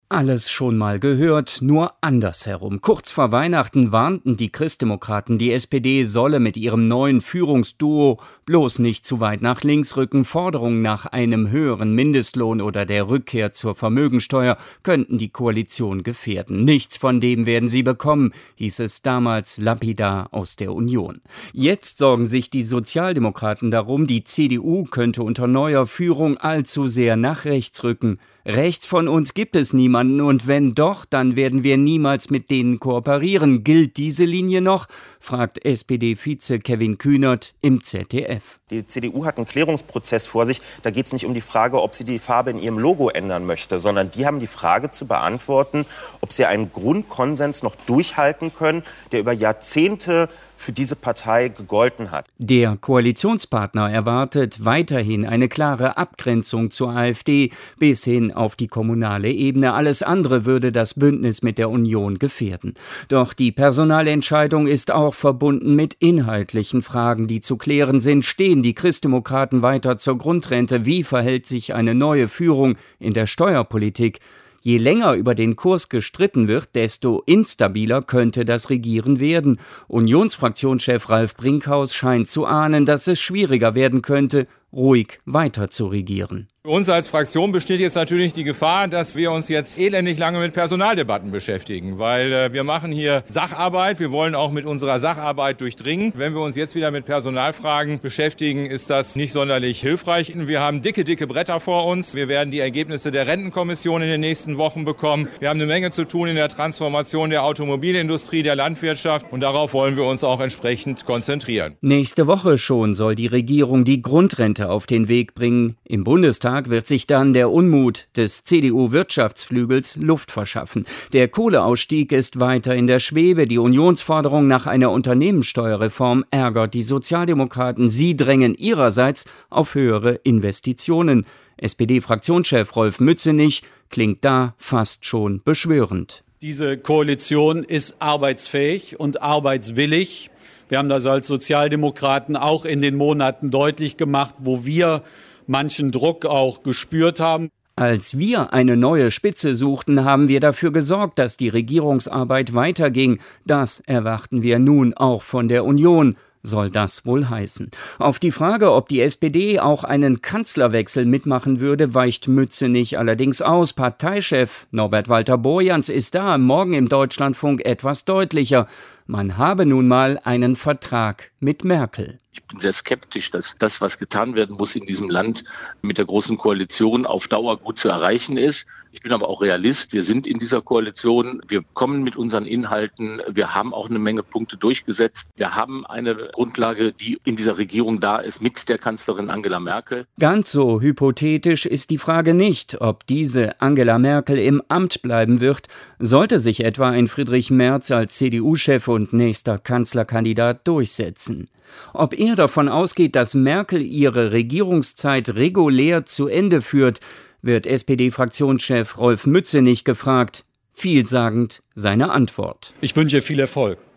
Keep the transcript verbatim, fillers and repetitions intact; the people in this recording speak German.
Alles schon mal gehört, nur andersherum. Kurz vor Weihnachten warnten die Christdemokraten, die S P D solle mit ihrem neuen Führungsduo bloß nicht zu weit nach links rücken. Forderungen nach einem höheren Mindestlohn oder der Rückkehr zur Vermögensteuer könnten die Koalition gefährden. Nichts von dem werden sie bekommen, hieß es damals lapidar aus der Union. Jetzt sorgen sich die Sozialdemokraten darum, die C D U könnte unter neuer Führung allzu sehr nach rechts rücken. Rechts von uns gibt es niemanden und wenn doch, dann werden wir niemals mit denen kooperieren. Gilt diese Linie noch? Fragt S P D-Vize Kevin Kühnert im Z D F. Die C D U hat einen Klärungsprozess vor sich. Da geht es nicht um die Frage, ob sie die Farbe in ihrem Logo ändern möchte, sondern die haben die Frage zu beantworten, ob sie einen Grundkonsens noch durchhalten können, der über Jahrzehnte für diese Partei gegolten hat. Der Koalitionspartner erwartet weiterhin eine klare Abgrenzung zur AfD bis hin auf die kommunale Ebene. Alles andere würde das Bündnis mit der Union gefährden. Doch die Personalentscheidung ist auch verbunden mit inhaltlichen Fragen, die zu klären sind. Stehen die Christdemokraten weiter zur Grundrente? Wie verhält sich eine neue Führung in der Steuerpolitik? Je länger über den Kurs gestritten wird, desto instabiler könnte das Regieren werden. Unionsfraktionschef Ralf Brinkhaus scheint zu ahnen, dass es schwieriger werden könnte, ruhig weiter zu regieren. Für uns als Fraktion besteht jetzt natürlich die Gefahr, dass wir uns jetzt elendig lange mit Personaldebatten beschäftigen, weil äh, wir machen hier Sacharbeit, wir wollen auch mit unserer Sacharbeit durchdringen. Wenn wir uns jetzt wieder mit Personalfragen beschäftigen, ist das nicht sonderlich hilfreich. Wir haben dicke, dicke Bretter vor uns. Wir werden die Ergebnisse der Rentenkommission in den nächsten Wochen bekommen. Wir haben eine Menge zu tun in der Transformation der Automobilindustrie, der Landwirtschaft und darauf wollen wir uns auch entsprechend konzentrieren. Nächste Woche schon soll die Regierung die Grundrente auf den Weg bringen. Im Bundestag wird sich dann der Unmut des C D U-Wirtschaftsflügels Luft verschaffen. Der Kohleausstieg ist weiter in der Schwebe. Die Unionsforderung nach einer Unternehmenssteuerreform ärgert die Sozialdemokraten. Sie drängen ihrerseits auf höhere Investitionen. S P D-Fraktionschef Rolf Mützenich klingt da fast schon beschwörend. Diese Koalition ist arbeitsfähig und arbeitswillig. Wir haben das als Sozialdemokraten auch in den Monaten deutlich gemacht, wo wir manchen Druck auch gespürt haben. Als wir eine neue Spitze suchten, haben wir dafür gesorgt, dass die Regierungsarbeit weiterging. Das erwarten wir nun auch von der Union. Soll das wohl heißen? Auf die Frage, ob die S P D auch einen Kanzlerwechsel mitmachen würde, weicht Mützenich allerdings aus. Parteichef Norbert Walter-Borjans ist da morgen im Deutschlandfunk etwas deutlicher. Man habe nun mal einen Vertrag mit Merkel. Ich bin sehr skeptisch, dass das, was getan werden muss in diesem Land mit der Großen Koalition auf Dauer gut zu erreichen ist. Ich bin aber auch Realist. Wir sind in dieser Koalition. Wir kommen mit unseren Inhalten. Wir haben auch eine Menge Punkte durchgesetzt. Wir haben eine Grundlage, die in dieser Regierung da ist, mit der Kanzlerin Angela Merkel. Ganz so hypothetisch ist die Frage nicht, ob diese Angela Merkel im Amt bleiben wird. Sollte sich etwa ein Friedrich Merz als C D U-Chef und nächster Kanzlerkandidat durchsetzen. Ob er davon ausgeht, dass Merkel ihre Regierungszeit regulär zu Ende führt, wird S P D-Fraktionschef Rolf Mützenich gefragt. Vielsagend seine Antwort. Ich wünsche viel Erfolg.